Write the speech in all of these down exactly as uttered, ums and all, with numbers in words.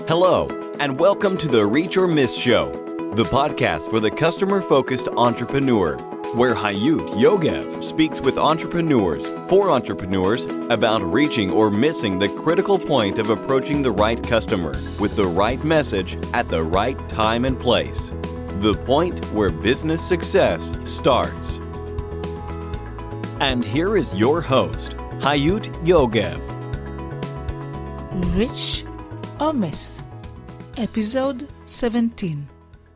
Hello, and welcome to the Reach or Miss Show, the podcast for the customer-focused entrepreneur, where Hayut Yogev speaks with entrepreneurs for entrepreneurs about reaching or missing the critical point of approaching the right customer with the right message at the right time and place. The point where business success starts. And here is your host, Hayut Yogev. Reach or Miss, Episode seventeen.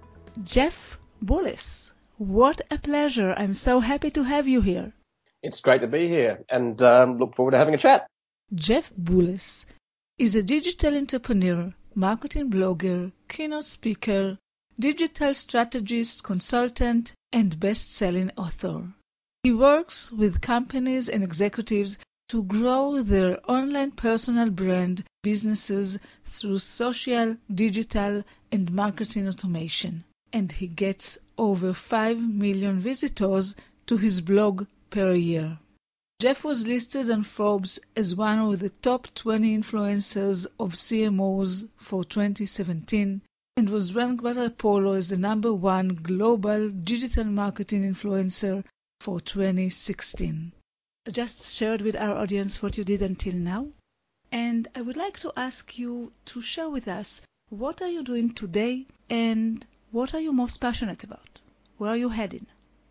Jeff Bullis, what a pleasure. I'm so happy to have you here. It's great to be here and um, look forward to having a chat. Jeff Bullis is a digital entrepreneur, marketing blogger, keynote speaker, digital strategist, consultant, and best-selling author. He works with companies and executives to grow their online personal brand businesses through social, digital, and marketing automation. And he gets over five million visitors to his blog per year. Jeff was listed on Forbes as one of the top twenty influencers of C M Os for twenty seventeen and was ranked by Apollo as the number one global digital marketing influencer for twenty sixteen. I just shared with our audience what you did until now, and I would like to ask you to share with us what are you doing today and what are you most passionate about? Where are you heading?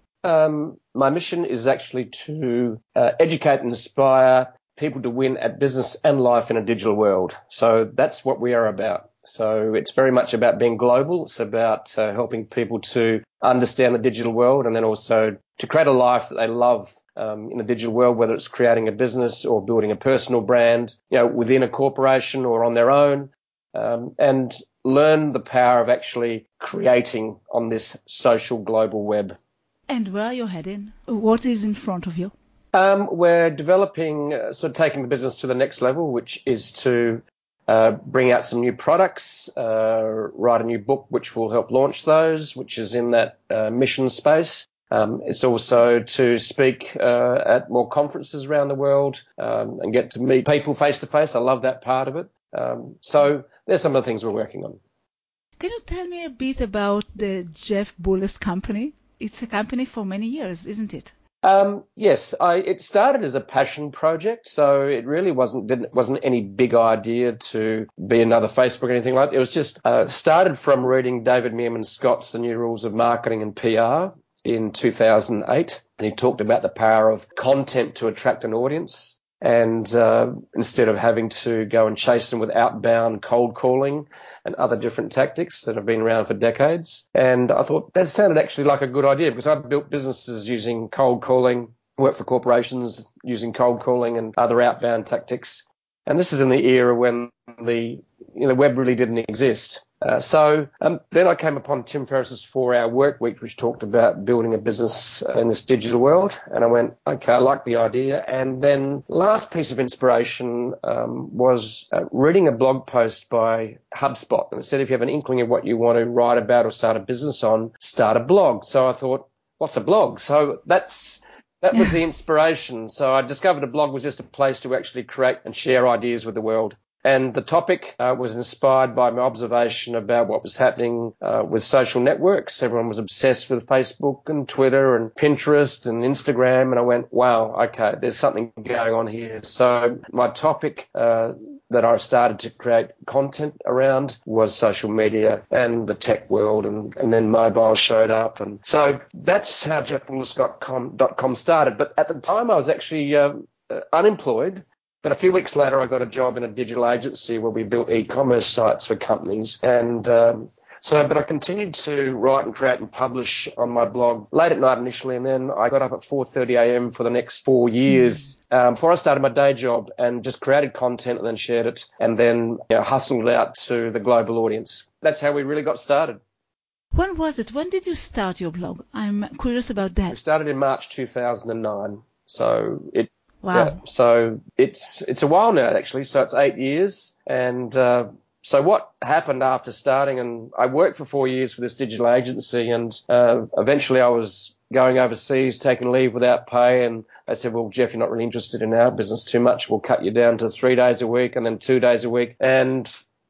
Um, my mission is actually to uh, educate and inspire people to win at business and life in a digital world. So that's what we are about. So it's very much about being global. It's about uh, helping people to understand the digital world and then also to create a life that they love um, in the digital world, whether it's creating a business or building a personal brand, you know, within a corporation or on their own, um, and learn the power of actually creating on this social global web. And where are you heading? What is in front of you? Um, we're developing, uh, sort of taking the business to the next level, which is to uh, bring out some new products, uh, write a new book which will help launch those, which is in that uh, mission space. Um, it's also to speak uh, at more conferences around the world um, and get to meet people face to face. I love that part of it. Um, so there's some of the things we're working on. Can you tell me a bit about the Jeff Bullis company? It's a company for many years, isn't it? Um, yes, I, it started as a passion project, so it really wasn't didn't, wasn't any big idea to be another Facebook or anything like that. It was just uh, started from reading David Meerman Scott's The New Rules of Marketing and P R in two thousand eight, and he talked about the power of content to attract an audience. And uh, instead of having to go and chase them with outbound cold calling and other different tactics that have been around for decades. And I thought that sounded actually like a good idea because I've built businesses using cold calling, worked for corporations using cold calling and other outbound tactics. And this is in the era when the you know, web really didn't exist. Uh, so um, then I came upon Tim Ferriss's four-hour work week, which talked about building a business in this digital world. And I went, okay, I like the idea. And then last piece of inspiration um, was uh, reading a blog post by HubSpot. And it said, if you have an inkling of what you want to write about or start a business on, start a blog. So I thought, what's a blog? So that's that was the inspiration. So I discovered a blog was just a place to actually create and share ideas with the world. And the topic uh, was inspired by my observation about what was happening uh, with social networks. Everyone was obsessed with Facebook and Twitter and Pinterest and Instagram. And I went, wow, okay, there's something going on here. So my topic uh, that I started to create content around was social media and the tech world. And, and then mobile showed up. And so that's how jeff bullis dot com started. But at the time I was actually uh, unemployed. But a few weeks later, I got a job in a digital agency where we built e-commerce sites for companies. And um, so, but I continued to write and create and publish on my blog late at night initially. And then I got up at four thirty a.m. for the next four years um, before I started my day job and just created content and then shared it and then you know, hustled out to the global audience. That's how we really got started. When was it? When did you start your blog? I'm curious about that. We started in March two thousand nine. So it Wow. Yeah, so it's it's a while now, actually. So it's eight years. And uh, so what happened after starting, and I worked for four years for this digital agency, and uh, eventually I was going overseas, taking leave without pay, and they said, well, Jeff, you're not really interested in our business too much. We'll cut you down to three days a week and then two days a week. And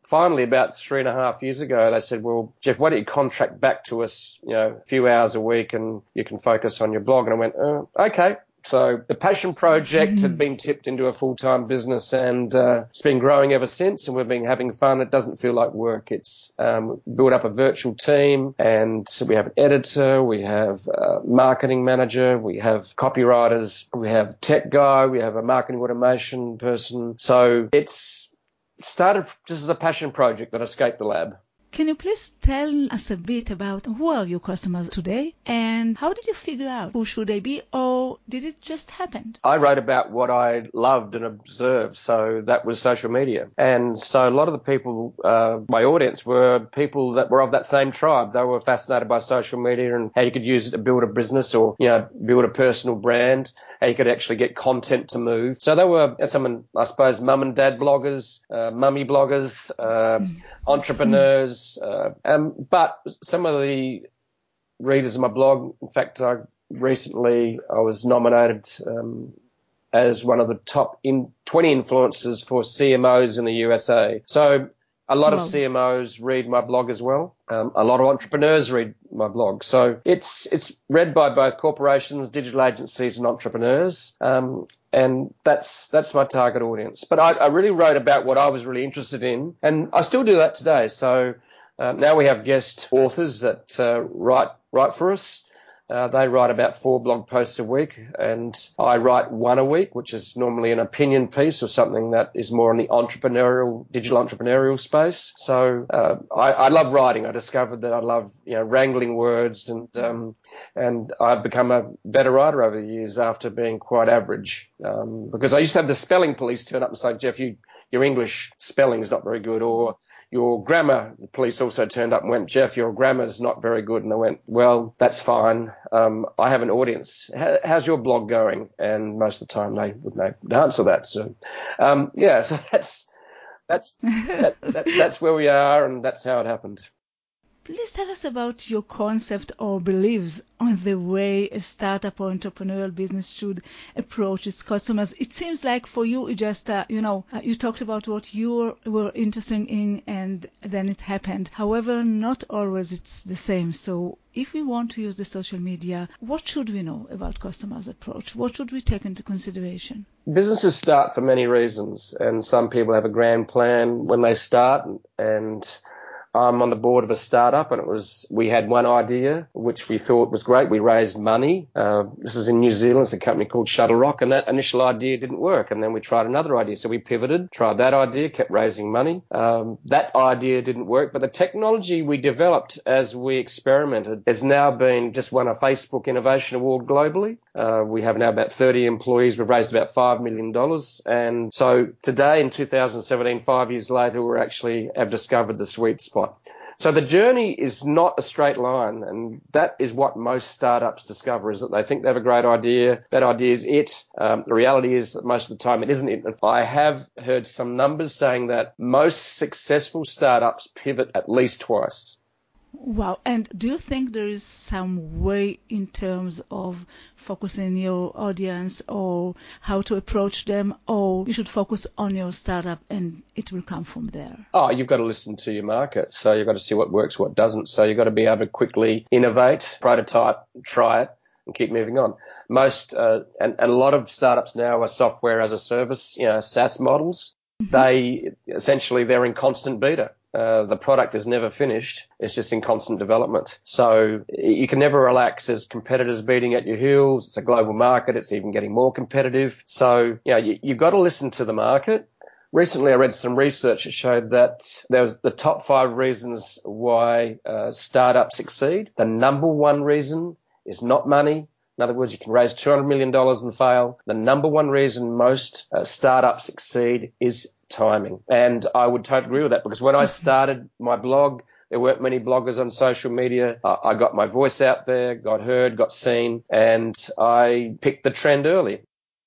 finally, about three and a half years ago, they said, well, Jeff, why don't you contract back to us, you know, a few hours a week and you can focus on your blog? And I went, oh, okay. So the passion project mm-hmm. had been tipped into a full-time business, and uh, it's been growing ever since, and we've been having fun. It doesn't feel like work. It's um, built up a virtual team, and we have an editor, we have a marketing manager, we have copywriters, we have tech guy, we have a marketing automation person. So it's started just as a passion project that escaped the lab. Can you please tell us a bit about who are your customers today and how did you figure out who should they be, or did it just happen? I wrote about what I loved and observed, so that was social media. And so a lot of the people, uh, my audience were people that were of that same tribe. They were fascinated by social media and how you could use it to build a business or, you know, build a personal brand, how you could actually get content to move. So they were some, I suppose, mum and dad bloggers, uh, mummy bloggers, uh, mm. entrepreneurs, Uh, um, but some of the readers of my blog, in fact, I recently I was nominated um, as one of the top in twenty influencers for C M Os in the U S A. So a lot wow. of C M Os read my blog as well. Um, a lot of entrepreneurs read my blog. So it's it's read by both corporations, digital agencies, and entrepreneurs. Um, and that's that's my target audience. But I, I really wrote about what I was really interested in, and I still do that today. So uh, now we have guest authors that uh, write write for us. Uh, they write about four blog posts a week, and I write one a week, which is normally an opinion piece or something that is more in the entrepreneurial, digital entrepreneurial space. So uh, I, I love writing. I discovered that I love, you know, wrangling words, and um, and I've become a better writer over the years after being quite average. Um, because I used to have the spelling police turn up and say, Jeff, you your English spelling is not very good, or your grammar police also turned up and went, Jeff, your grammar's not very good. And I went, well, that's fine. Um, I have an audience. How, how's your blog going? And most of the time they would answer that. So, um, yeah, so that's, that's, that, that, that's where we are, and that's how it happened. Please tell us about your concept or beliefs on the way a startup or entrepreneurial business should approach its customers. It seems like for you, it just, uh, you know, uh, you talked about what you were, were interested in, and then it happened. However, not always it's the same. So if we want to use the social media, what should we know about customers' approach? What should we take into consideration? Businesses start for many reasons, and some people have a grand plan when they start, and I'm on the board of a startup, and it was, we had one idea, which we thought was great. We raised money. Uh, this is in New Zealand. It's a company called Shuttle Rock, and that initial idea didn't work. And then we tried another idea. So we pivoted, tried that idea, kept raising money. Um, that idea didn't work, but the technology we developed as we experimented has now been just won a Facebook Innovation Award globally. Uh, we have now about thirty employees. We've raised about five million dollars. And so today in two thousand seventeen, five years later, we actually have discovered the sweet spot. So the journey is not a straight line, and that is what most startups discover, is that they think they have a great idea. That idea is it. Um, the reality is that most of the time it isn't it. I have heard some numbers saying that most successful startups pivot at least twice. Wow. And do you think there is some way in terms of focusing your audience or how to approach them, or you should focus on your startup and it will come from there? Oh, you've got to listen to your market. So you've got to see what works, what doesn't. So you've got to be able to quickly innovate, prototype, try it, and keep moving on. Most, uh, and, and a lot of startups now are software as a service, you know, SaaS models. Mm-hmm. They essentially, they're in constant beta. Uh, the product is never finished. It's just in constant development. So you can never relax. There's competitors beating at your heels. It's a global market. It's even getting more competitive. So, you know, you, you've got to listen to the market. Recently, I read some research that showed that there was the top five reasons why uh, startups succeed. The number one reason is not money. In other words, you can raise two hundred million dollars and fail. The number one reason most uh, startups succeed is timing. And I would totally agree with that, because when I started my blog, there weren't many bloggers on social media. Uh, I got my voice out there, got heard, got seen, and I picked the trend early.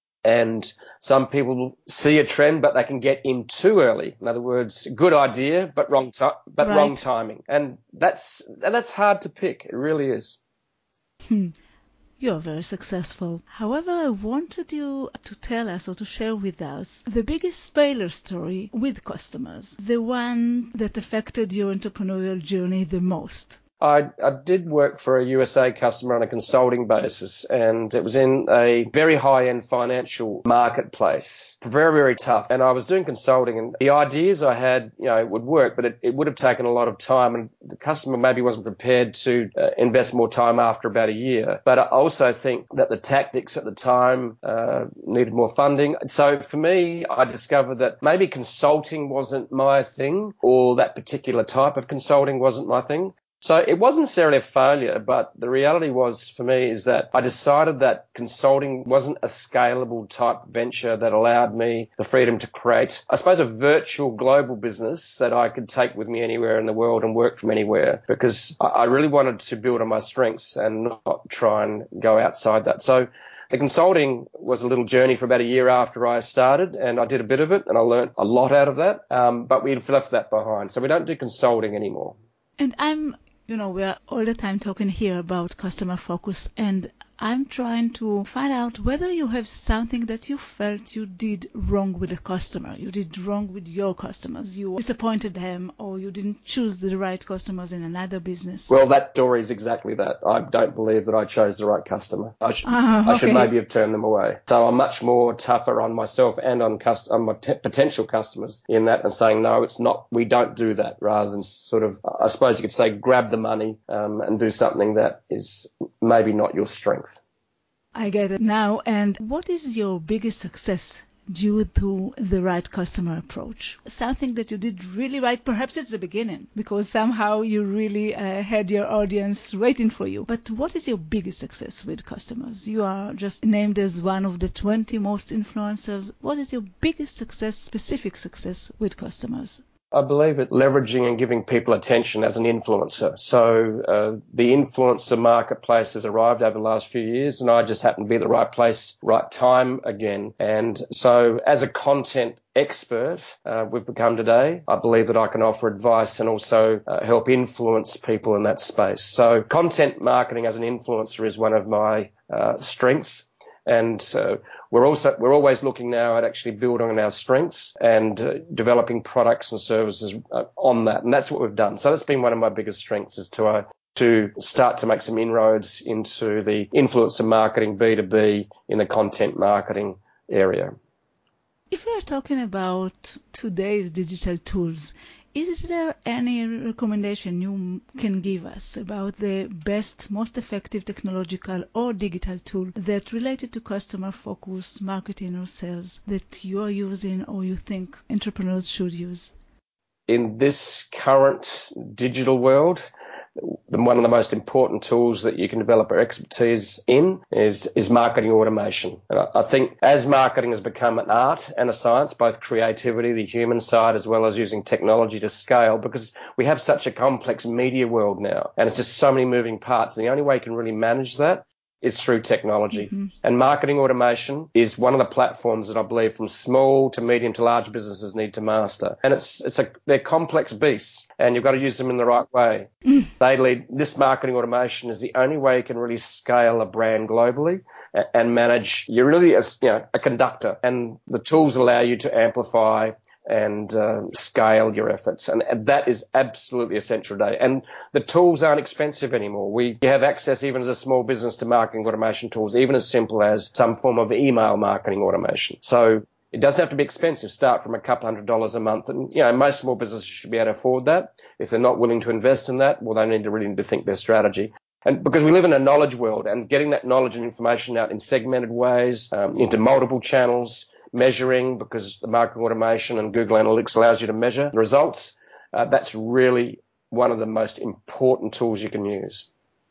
And some people see a trend, but they can get in too early. In other words, good idea, but wrong time, but right. wrong timing. And that's and that's hard to pick. It really is. Hmm. You are very successful. However, I wanted you to tell us or to share with us the biggest failure story with customers, the one that affected your entrepreneurial journey the most. I, I did work for a U S A customer on a consulting basis, and it was in a very high-end financial marketplace. Very, very tough. And I was doing consulting, and the ideas I had, you know, would work, but it, it would have taken a lot of time, and the customer maybe wasn't prepared to uh, invest more time after about a year. But I also think that the tactics at the time uh, needed more funding. So for me, I discovered that maybe consulting wasn't my thing, or that particular type of consulting wasn't my thing. So it wasn't necessarily a failure, but the reality was for me is that I decided that consulting wasn't a scalable type venture that allowed me the freedom to create, I suppose, a virtual global business that I could take with me anywhere in the world and work from anywhere, because I really wanted to build on my strengths and not try and go outside that. So the consulting was a little journey for about a year after I started, and I did a bit of it, and I learned a lot out of that, um, but we left that behind. So we don't do consulting anymore. And I'm You know, we are all the time talking here about customer focus, and I'm trying to find out whether you have something that you felt you did wrong with the customer. You did wrong with your customers. You disappointed them, or you didn't choose the right customers in another business. Well, that story is exactly that. I don't believe that I chose the right customer. I, sh- uh, okay. I should maybe have turned them away. So I'm much more tougher on myself and on, cust- on my t- potential customers in that, and saying, no, it's not, we don't do that, rather than sort of, I suppose you could say, grab the money um, and do something that is maybe not your strength. I get it now. And what is your biggest success due to the right customer approach? Something that you did really right, perhaps at the beginning, because somehow you really uh, had your audience waiting for you. But what is your biggest success with customers? You are just named as one of the twenty most influencers. What is your biggest success, specific success with customers? I believe it leveraging and giving people attention as an influencer. So uh, the influencer marketplace has arrived over the last few years, and I just happen to be at the right place, right time again. And so as a content expert uh, we've become today, I believe that I can offer advice and also uh, help influence people in that space. So content marketing as an influencer is one of my uh, strengths. And uh, we're also we're always looking now at actually building on our strengths and uh, developing products and services uh, on that, and that's what we've done. So that's been one of my biggest strengths, is to uh, to start to make some inroads into the influencer marketing B two B in the content marketing area. If we are talking about today's digital tools, is there any recommendation you can give us about the best, most effective technological or digital tool that related to customer focus, marketing or sales that you are using or you think entrepreneurs should use? In this current digital world, one of the most important tools that you can develop our expertise in is, is marketing automation. And I think as marketing has become an art and a science, both creativity, the human side, as well as using technology to scale, because we have such a complex media world now, and it's just so many moving parts. And the only way you can really manage that is through technology. Mm-hmm. And marketing automation is one of the platforms that I believe from small to medium to large businesses need to master. And it's it's a they're complex beasts, and you've got to use them in the right way. Mm. They lead this marketing automation is the only way you can really scale a brand globally and, and manage. You're really a, you know a conductor, and the tools allow you to amplify and uh, scale your efforts. And, and that is absolutely essential today. And the tools aren't expensive anymore. We have access, even as a small business, to marketing automation tools, even as simple as some form of email marketing automation. So it doesn't have to be expensive. Start from a couple hundred dollars a month. And, you know, most small businesses should be able to afford that. If they're not willing to invest in that, well, they need to really need to think their strategy. And because we live in a knowledge world, and getting that knowledge and information out in segmented ways, um, into multiple channels, measuring, because the marketing automation and Google Analytics allows you to measure the results. Uh, that's really one of the most important tools you can use.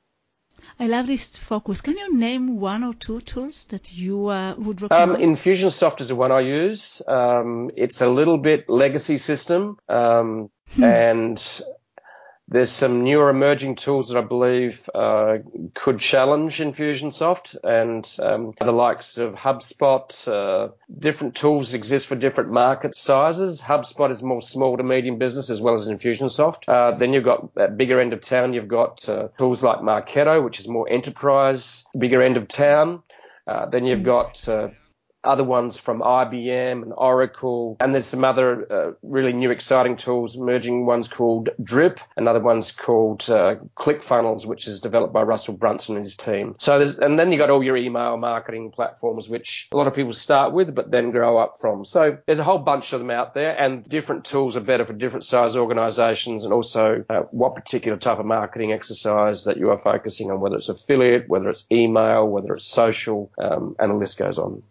I love this focus. Can you name one or two tools that you uh, would recommend? Um, Infusionsoft is the one I use. Um, it's a little bit legacy system, um, hmm. and There's some newer emerging tools that I believe uh, could challenge Infusionsoft, and um, the likes of HubSpot. Uh, different tools exist for different market sizes. HubSpot is more small to medium business as well as Infusionsoft. Uh, then you've got at bigger end of town, you've got uh, tools like Marketo, which is more enterprise, bigger end of town. Uh, then you've got uh, other ones from I B M and Oracle, and there's some other uh, really new exciting tools emerging. One's called Drip, another one's called uh, ClickFunnels, which is developed by Russell Brunson and his team. So there's, and then you got all your email marketing platforms, which a lot of people start with but then grow up from. So there's a whole bunch of them out there, and different tools are better for different size organizations, and also uh, what particular type of marketing exercise that you are focusing on, whether it's affiliate, whether it's email, whether it's social, um, and the list goes on.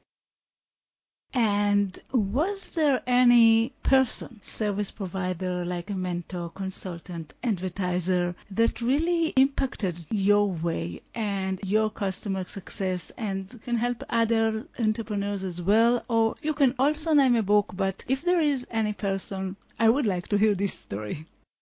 And was there any person, service provider, like a mentor, consultant, advertiser, that really impacted your way and your customer success and can help other entrepreneurs as well? Or you can also name a book, but if there is any person, I would like to hear this story.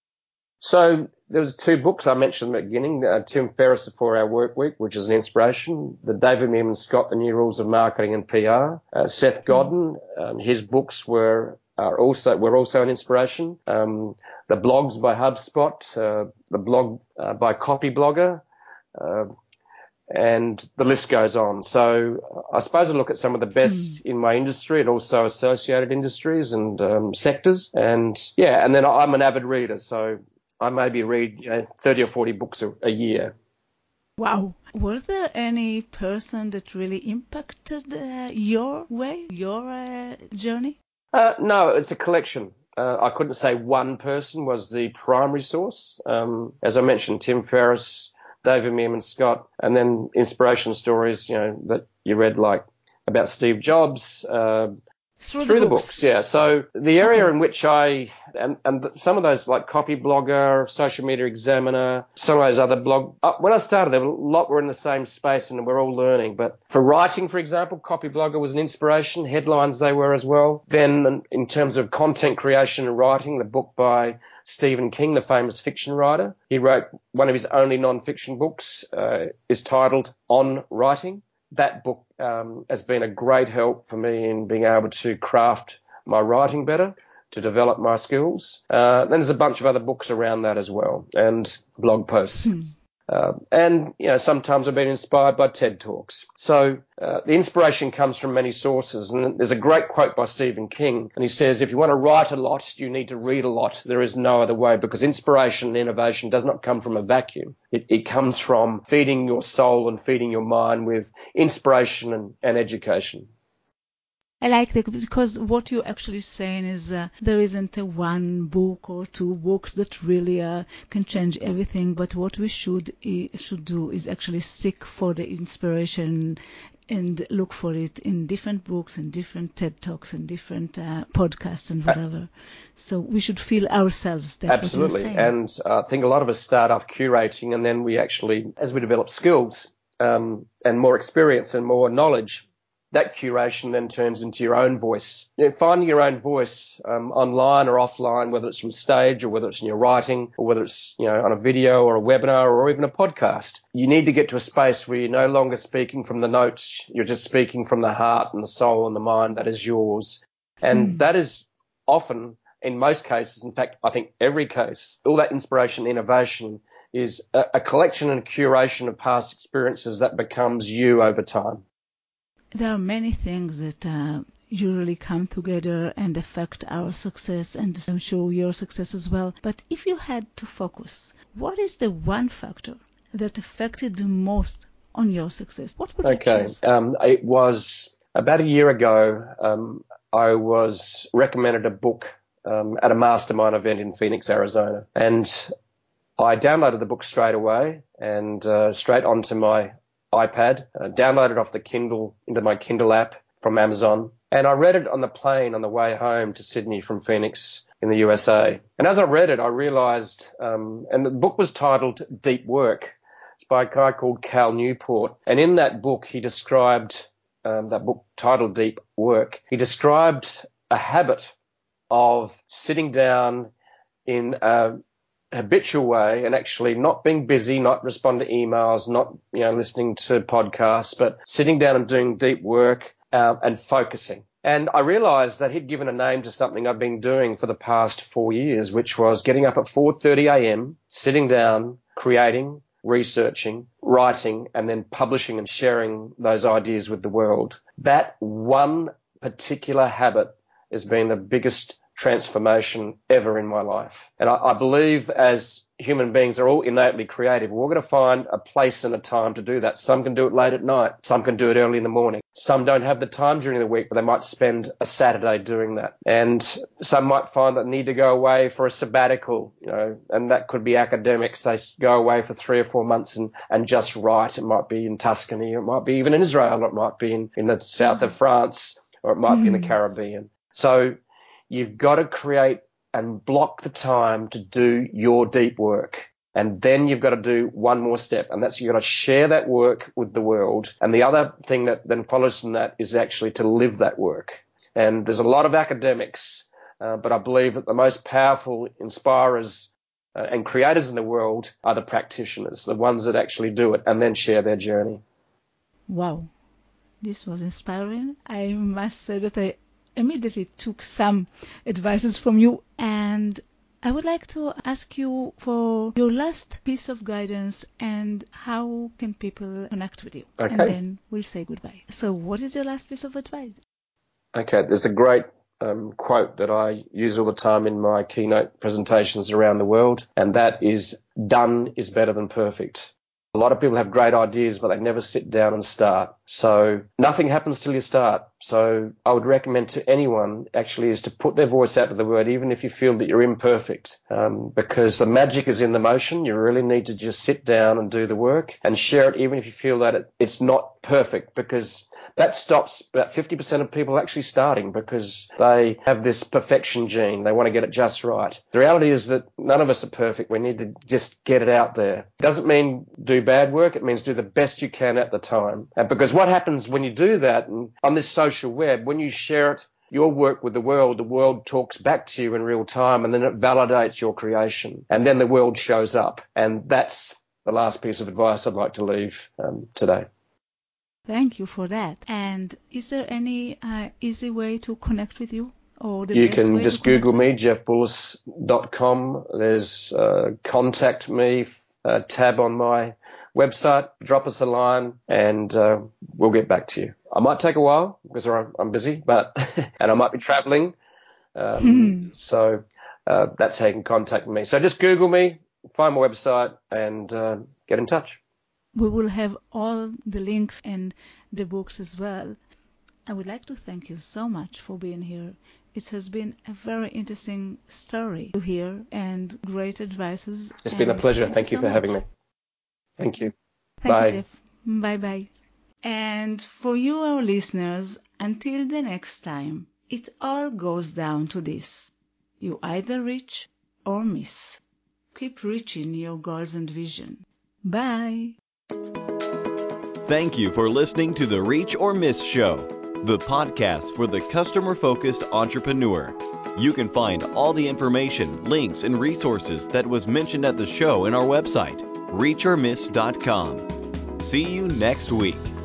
So there was two books I mentioned at the beginning, uh, Tim Ferriss, The four-Hour Workweek, which is an inspiration, the David Meerman Scott, The New Rules of Marketing and P R, uh, Seth Godin, um, his books were are also were also an inspiration, um, the blogs by HubSpot, uh, the blog uh, by Copyblogger, uh, and the list goes on. So I suppose I look at some of the best mm. in my industry and also associated industries and um, sectors, and yeah, and then I'm an avid reader, so I maybe read you know, thirty or forty books a, a year. Wow. Was there any person that really impacted uh, your way, your uh, journey? Uh, no, it's a collection. Uh, I couldn't say one person was the primary source. Um, as I mentioned, Tim Ferriss, David Meerman Scott, and then inspiration stories, you know, that you read like about Steve Jobs, uh, Through, Through the, the books. books, yeah. So the area okay. in which I, and, and some of those like Copyblogger, Social Media Examiner, some of those other blog, uh, when I started, there were a lot were in the same space and we're all learning. But for writing, for example, Copyblogger was an inspiration. Headlines they were as well. Then in terms of content creation and writing, the book by Stephen King, the famous fiction writer, he wrote one of his only non-fiction books, uh, is titled On Writing. That book um, has been a great help for me in being able to craft my writing better, to develop my skills. Uh, then there's a bunch of other books around that as well, and blog posts. Hmm. Uh, and, you know, sometimes I've been inspired by TED Talks. So uh, the inspiration comes from many sources. And there's a great quote by Stephen King, and he says, if you want to write a lot, you need to read a lot. There is no other way, because inspiration and innovation does not come from a vacuum. It, it comes from feeding your soul and feeding your mind with inspiration and, and education. I like that, because what you're actually saying is uh, there isn't a one book or two books that really uh, can change everything, but what we should uh, should do is actually seek for the inspiration and look for it in different books and different TED Talks and different uh, podcasts and whatever. So we should feel ourselves. That's Absolutely. What you're saying. And uh, I think a lot of us start off curating, and then we actually, as we develop skills um, and more experience and more knowledge, that curation then turns into your own voice. You know, finding your own voice um, online or offline, whether it's from stage or whether it's in your writing or whether it's, you know, on a video or a webinar or even a podcast. You need to get to a space where you're no longer speaking from the notes. You're just speaking from the heart and the soul and the mind that is yours. And hmm. that is often, in most cases, in fact, I think every case, all that inspiration and innovation is a, a collection and a curation of past experiences that becomes you over time. There are many things that uh, usually come together and affect our success, and I'm sure your success as well. But if you had to focus, what is the one factor that affected the most on your success? What would okay. you choose? Um, it was about a year ago, um, I was recommended a book um, at a mastermind event in Phoenix, Arizona. And I downloaded the book straight away and uh, straight onto my iPad, uh, downloaded off the Kindle into my Kindle app from Amazon, and I read it on the plane on the way home to Sydney from Phoenix in the U S A. And as I read it, I realized, um, and the book was titled Deep Work. It's by a guy called Cal Newport. And in that book, he described, um, that book titled Deep Work, he described a habit of sitting down in a habitual way and actually not being busy, not responding to emails, not, you know, listening to podcasts, but sitting down and doing deep work uh, and focusing. And I realized that he'd given a name to something I've been doing for the past four years, which was getting up at four thirty a.m., sitting down, creating, researching, writing, and then publishing and sharing those ideas with the world. That one particular habit has been the biggest transformation ever in my life. And I, I believe as human beings are all innately creative, we're going to find a place and a time to do that. Some can do it late at night. Some can do it early in the morning. Some don't have the time during the week, but they might spend a Saturday doing that. And some might find that they need to go away for a sabbatical, you know, and that could be academics. They go away for three or four months and, and just write. It might be in Tuscany, or it might be even in Israel, or it might be in, in the south of France, or it might mm. be in the Caribbean. So you've got to create and block the time to do your deep work. And then you've got to do one more step, and that's you've got to share that work with the world. And the other thing that then follows from that is actually to live that work. And there's a lot of academics, uh, but I believe that the most powerful inspirers uh, and creators in the world are the practitioners, the ones that actually do it and then share their journey. Wow, this was inspiring. I must say that I immediately took some advices from you, and I would like to ask you for your last piece of guidance and how can people connect with you. Okay. And then we'll say goodbye. So what is your last piece of advice? Okay, there's a great um, quote that I use all the time in my keynote presentations around the world, and that is, done is better than perfect. A lot of people have great ideas, but they never sit down and start. So nothing happens till you start. So I would recommend to anyone actually is to put their voice out to the world, even if you feel that you're imperfect, um, because the magic is in the motion. You really need to just sit down and do the work and share it, even if you feel that it, it's not perfect, because that stops about fifty percent of people actually starting because they have this perfection gene. They want to get it just right. The reality is that none of us are perfect. We need to just get it out there. It doesn't mean do bad work. It means do the best you can at the time. And because what happens when you do that, and on this social web, when you share it, your work with the world, the world talks back to you in real time, and then it validates your creation. And then the world shows up. And that's the last piece of advice I'd like to leave um, today. Thank you for that. And is there any uh, easy way to connect with you? Or the you best can way just to Google me, with jeff bullis dot com. There's uh, contact me uh, tab on my website. Drop us a line and uh, we'll get back to you. I might take a while because I'm busy, but and I might be traveling. Um, so uh, that's how you can contact me. So just Google me, find my website, and uh, get in touch. We will have all the links and the books as well. I would like to thank you so much for being here. It has been a very interesting story to hear and great advices. It's been a pleasure. Thank, thank you, you so for much. having me. Thank you. Thank Bye. you, Jeff. Bye-bye. And for you, our listeners, until the next time, it all goes down to this. You either reach or miss. Keep reaching your goals and vision. Bye. Thank you for listening to the Reach or Miss Show, the podcast for the customer-focused entrepreneur. You can find all the information, links, and resources that was mentioned at the show in our website, reach or miss dot com. See you next week.